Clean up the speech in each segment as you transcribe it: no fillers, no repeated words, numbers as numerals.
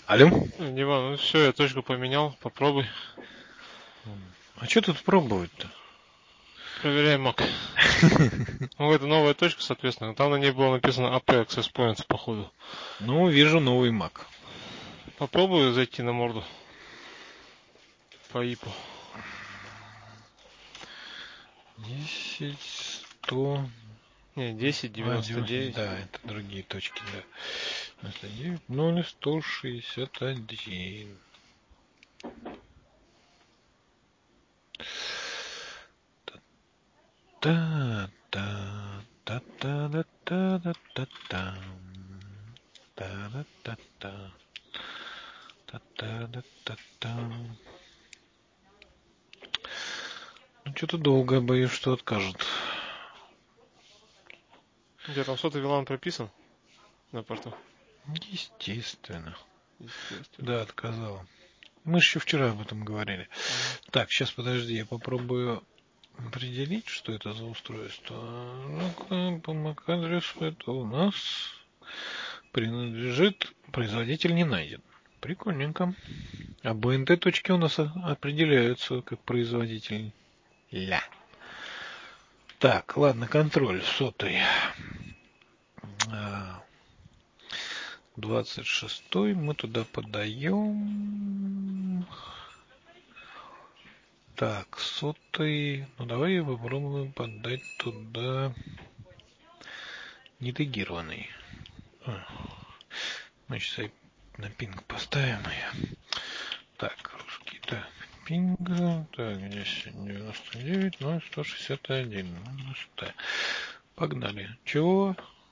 Алло? Диман, ну все, я точку поменял, попробуй. А что тут пробовать-то? Проверяй Mac. Ну, это новая точка, соответственно. Там на ней было написано AP Access Points, походу. Ну, вижу новый Mac. Попробую зайти на морду. По ИПу. 10, 100... Не, 1099. Да, это другие точки, да. 99, 0, 161. Та та та та та та та та та та та та та та та та та. Ну, что-то долго, боюсь, что откажут. У тебя там сотый VLAN прописан на порту? Естественно. Естественно. Да, отказала. Мы еще вчера об этом говорили. Так, сейчас подожди, я попробую определить, что это за устройство. Ну-ка, по MAC-адресу это у нас принадлежит, производитель не найден. Прикольненько. А БНТ-точки у нас определяются как производитель. Ля. Так, ладно, контроль сотый. 26-й мы туда подаем. Так, сотый. Ну давай попробуем подать туда нетегированный. Мы сейчас на пинг поставим ее. Так, русский, так, пинг, так, здесь 99, 0, 161. Погнали. Чего?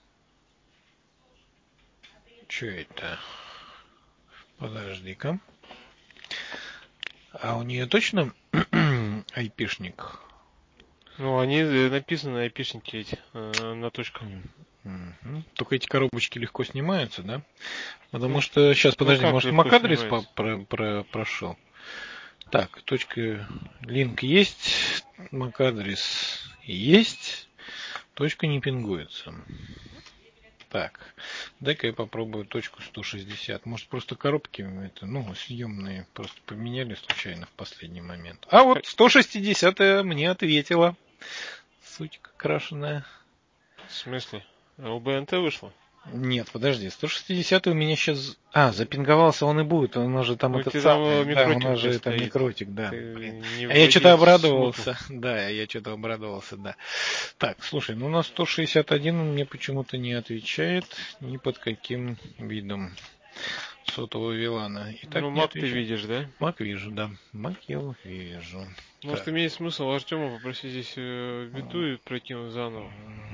Че это? Подожди-ка. А у нее точно айпишник? Ну, они написаны айпишники эти на точках. Только эти коробочки легко снимаются, да? Потому что, сейчас, подожди, как может легко MAC-адрес снимается? прошел? Так, точка, линк есть, MAC-адрес есть, точка не пингуется. Так, дай-ка я попробую точку 160. Может, просто коробки это, ну, съемные просто поменяли случайно в последний момент. А вот 160-я мне ответила. Сучка крашеная. В смысле? У БНТ вышло? Нет, подожди, 160 у меня сейчас... запинговался он и будет, он же там Ну, этот тебе там самый, да, у микротик нас у же тебя это стоит. микротик, да, Ты блин. не А я что-то вводи смуту. обрадовался, да, я что-то обрадовался, да. Так, слушай, ну у нас 161 он мне почему-то не отвечает ни под каким видом сотового вилана. И так Ну, не Mac ты отвечает. видишь, да? Мак вижу, да, Мак я вижу. Может, Так. имеет смысл Артема попросить здесь биту и прокинуть заново?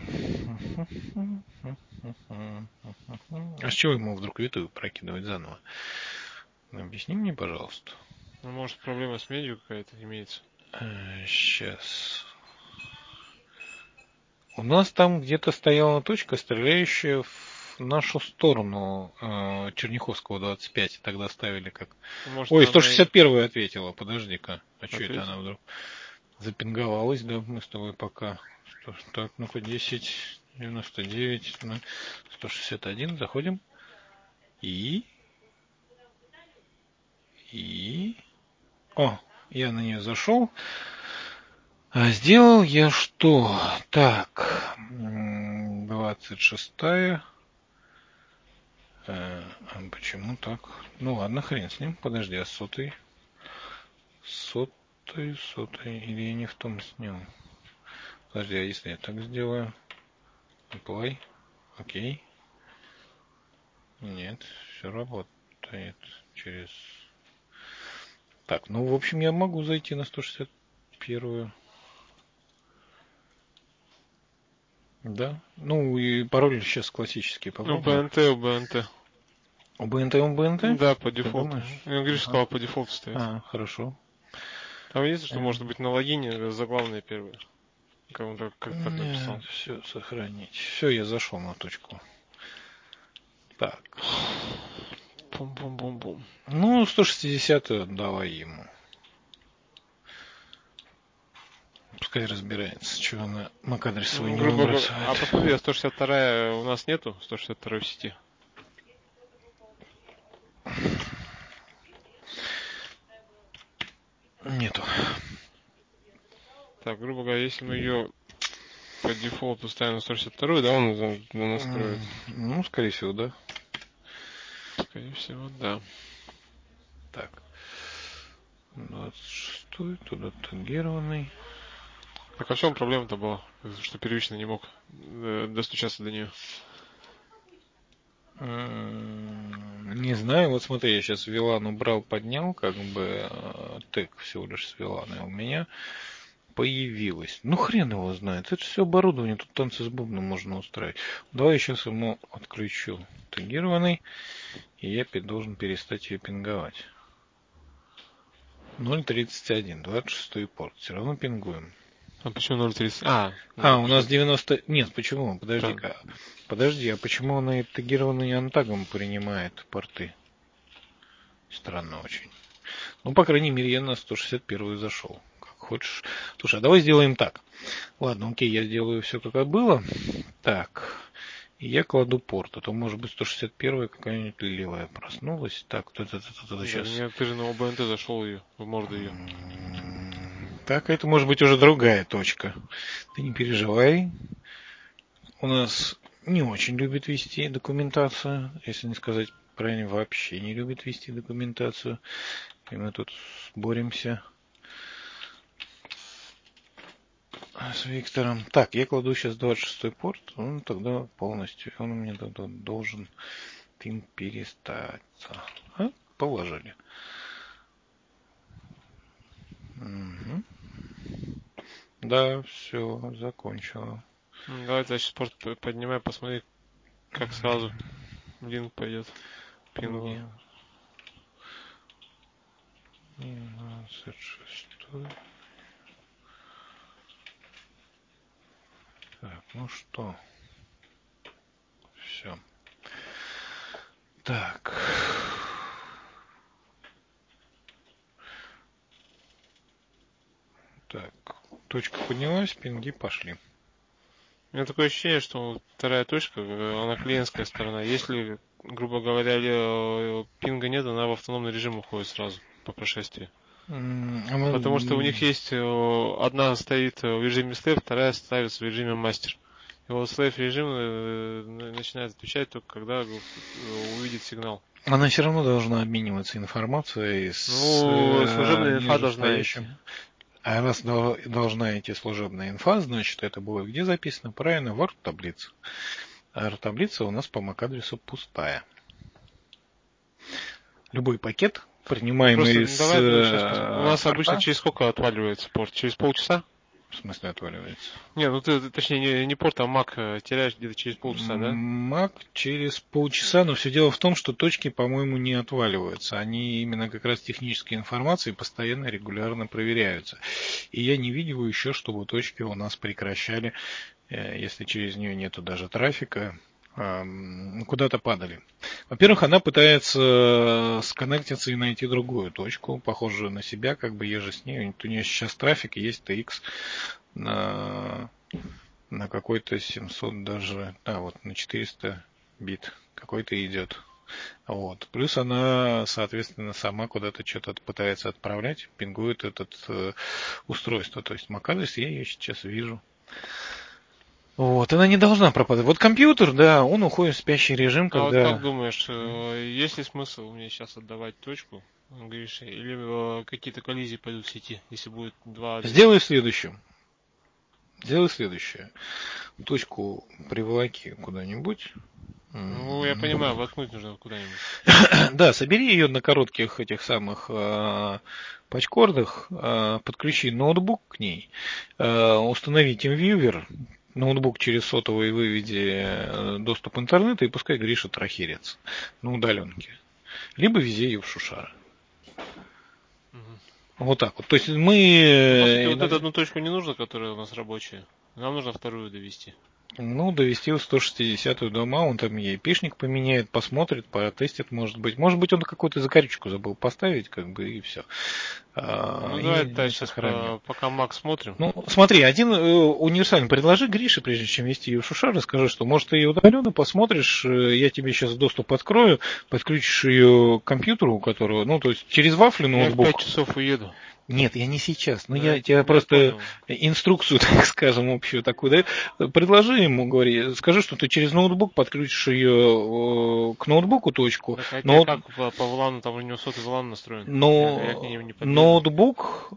А с чего ему вдруг витую прокидывать заново? Объясни мне, пожалуйста. Ну, может, проблема с медью какая-то имеется. Сейчас. У нас там где-то стояла точка, стреляющая в нашу сторону Черняховского 25. Тогда ставили как... Может, Ой, она 161 ответила. Подожди-ка. А что это ответила? она вдруг запинговалась? Да, мы с тобой пока... Так, ну-ка, 10, 99, 161. Заходим. И... О, я на нее зашел. А сделал я что? Так, 26-я. Почему так? Ну ладно, хрен с ним. Подожди, а сотый? Сотый. Или я не в том снял? Подожди, а если я так сделаю? Apply. Окей. Нет, все работает через... Так, ну в общем я могу зайти на 161-ю. Да. Ну и пароль сейчас классический попробую. У БНТ. У БНТ? Да, по Ты дефолту. думаешь? Я говорю, Ага. сказал, по дефолту стоит. Хорошо. Там единственное, что может быть на логине заглавные первые. Как он как так написал. Все, сохранить. Все, я зашел на точку. Так. Пум-пум-пум-пум. Ну, 160-ю давай ему. Пускай разбирается, чего на MAC-адрес свой Ну, не грубо говоря. А выбрасывает. посмотри, а 162 у нас нету? 162 в сети. Так, грубо говоря, если мы ее по дефолту ставим на 162, да, он настроит? Ну, скорее всего, да. Скорее всего, да. Так. 26-й, туда тагированный. Так а в чем проблема-то была? Что первично не мог достучаться до нее? Не знаю, вот смотри, я сейчас Вилан убрал, поднял, как бы тег всего лишь с Вилана, и у меня появилось. Ну хрен его знает, это все оборудование, тут танцы с бубном можно устраивать. Давай я сейчас ему отключу тегированный, и я должен перестать ее пинговать. 0.31, 26 порт, все равно пингуем. А почему 0.30? У нас 90... Нет, почему? Подожди-ка. Подожди, а почему она и тегированный антагом принимает порты? Странно очень. Ну, по крайней мере, я на 161 зашел. Как хочешь. Слушай, а давай сделаем так. Ладно, окей, я сделаю все, как и было. Так. И я кладу порт. А то, может быть, 161 какая-нибудь левая проснулась. Так, сейчас. Нет, ты же на ОБНТ зашел ее, в морду ее. Так, это может быть уже другая точка. Ты не переживай. У нас не очень любит вести документацию, если не сказать правильно, вообще не любит вести документацию. И мы тут боремся с Виктором. Так, я кладу сейчас 26 порт, он тогда полностью, он у меня тогда должен пинг перестаться. Положили. Угу. Да, все, закончила. Давай, значит, порт поднимай, посмотри, как сразу линк пойдет. Пинги. 26. Так, ну что? Все. Так. Так, точка поднялась, пинги пошли. У меня такое ощущение, что вторая точка, она клиентская сторона. Если, грубо говоря, пинга нет, она в автономный режим уходит сразу по прошествии. Потому что у них есть одна стоит в режиме слэп, вторая ставится в режиме мастер. И вот слэп режим начинает отвечать только когда увидит сигнал. Она все равно должна обмениваться информацией с служебная инфа должна идти. А раз должна идти служебная инфа, значит, это будет где записано? Правильно, в ART-таблице. А ART-таблица у нас по MAC-адресу пустая. Любой пакет, принимаемый давай сейчас у нас обычно через сколько отваливается порт? Через полчаса? В смысле отваливается? Не, ну ты, точнее, не порт, а Mac теряешь где-то через полчаса, да? Mac через полчаса, но все дело в том, что точки, по-моему, не отваливаются. Они именно как раз технической информацией постоянно, регулярно проверяются. И я не видел еще, чтобы точки у нас прекращали, если через нее нету даже трафика, куда-то падали. Во-первых, она пытается сконнектиться и найти другую точку, похожую на себя, как бы еже с ней. У нее сейчас трафик, есть TX на какой-то 700 даже, вот на 400 бит какой-то идет. Вот. Плюс она, соответственно, сама куда-то что-то пытается отправлять, пингует этот устройство. То есть MAC-адрес я ее сейчас вижу. Вот, она не должна пропадать. Вот компьютер, да, он уходит в спящий режим, когда... вот как думаешь, есть ли смысл мне сейчас отдавать точку, Грише, или какие-то коллизии пойдут в сети, если будет два... Сделай следующее. Точку приволоки куда-нибудь. Ну, я понимаю, воткнуть нужно куда-нибудь. Да, собери ее на коротких этих самых патчкордах, подключи ноутбук к ней, установи TeamViewer, ноутбук через сотовый выведи доступ интернета и пускай Гриша трахерится на удаленке. Либо вези ее в Шушара. Вот так вот. То есть мы... По сути, вот эту одну точку не нужно, которая у нас рабочая. Нам нужно вторую довести. Довести в 160-ю до маунта, ей пишник поменяет, посмотрит, протестит, может быть. Может быть, он какую-то закорючку забыл поставить, как бы, и все. Давай сейчас пока Mac смотрим. Смотри, один универсальный предложи Грише, прежде чем вести ее в Шушар, расскажи, что, может, ты ее удаленно посмотришь, я тебе сейчас доступ открою, подключишь ее к компьютеру, у которого, то есть через вафлю ноутбук. Я в 5 часов уеду. Нет, я не сейчас. Но я тебе просто инструкцию, так скажем, общую такую даю. Предложи ему, говори, скажи, что ты через ноутбук подключишь ее к ноутбуку точку. Так, а как по VLAN, там у него сотый VLAN настроен? Я к ней не ноутбук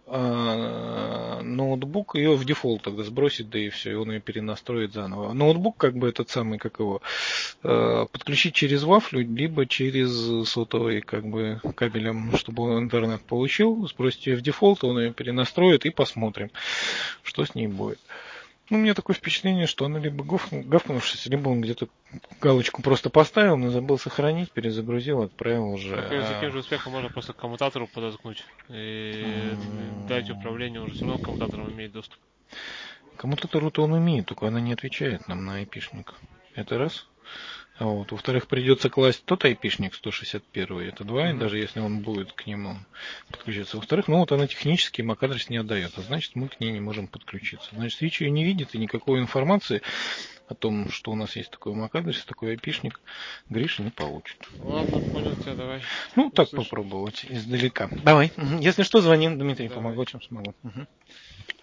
ее в дефолт тогда сбросит, да и все, и он ее перенастроит заново. Ноутбук, как бы этот самый, как его, подключить через вафлю, либо через сотовый, как бы, кабелем, чтобы он интернет получил, сбросить ее в дефолт, он ее перенастроит и посмотрим, что с ней будет. Ну, у меня такое впечатление, что она либо гавкнувшись, либо он где-то галочку просто поставил, но забыл сохранить, перезагрузил, отправил уже. Так с таким же успехом можно просто к коммутатору подоткнуть и дать управление, уже все равно к коммутаторам имеет доступ. Коммутатору-то он умеет, только она не отвечает нам на айпишник. Это раз. А вот, во-вторых, придется класть тот айпишник 161, это два, и даже если он будет к нему подключиться. Во-вторых, ну вот она технически MAC-адрес не отдает, а значит мы к ней не можем подключиться. Значит, Switch ее не видит, и никакой информации о том, что у нас есть такой MAC-адрес, такой айпишник, Гриша не получит. Ладно, понял тебя, давай. Ну, так попробовать издалека. Давай. Если что, звони, Дмитрий, помогу, чем смогу.